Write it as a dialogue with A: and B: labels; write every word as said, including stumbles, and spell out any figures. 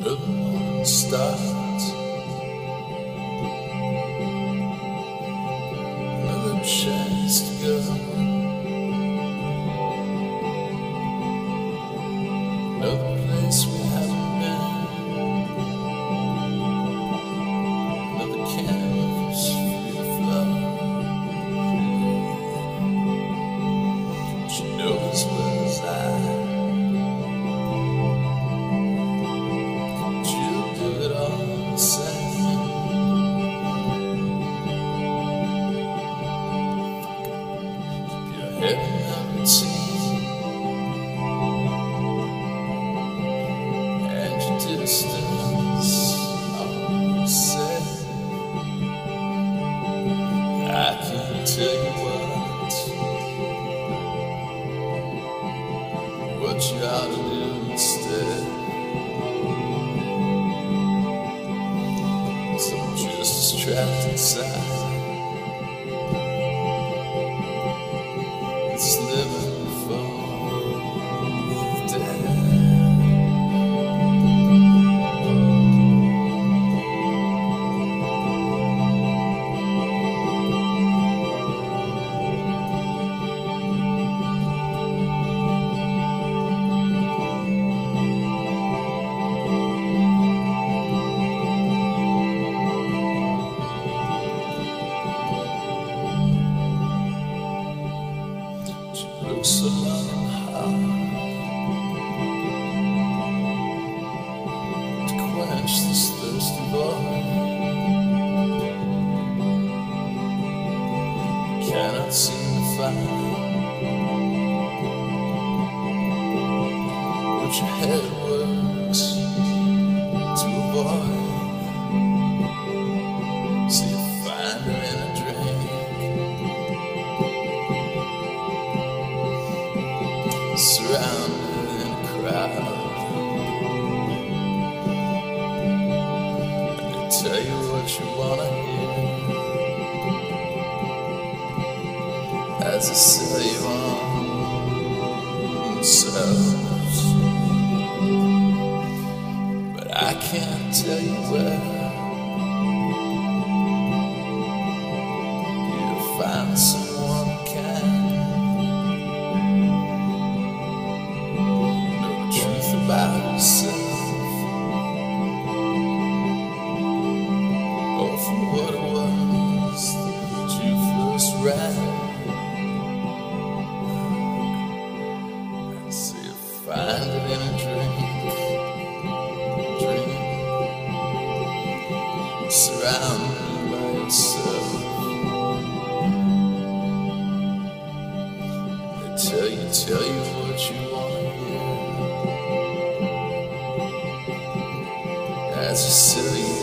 A: Another one starts, another chance to go, another place we haven't been, another canvas free to flow. She knows well as I. Head in the routine and your distance, I'll say I can't tell you what what you ought to do instead. So I'm just as trapped inside. It's living for dead. Looks so long and hard to quench this thirsty void. Cannot seem to find what your head works to avoid. So you find her in a drink, surrounded in a crowd, and they tell you what you wanna hear as they sell you on themselves. But I can't tell you where you'll find someone who can. About yourself, or from what it was that you first ran. And so you find it in a drink, drink, surrounded by yourself. They tell you, tell you what you wanna hear as you silly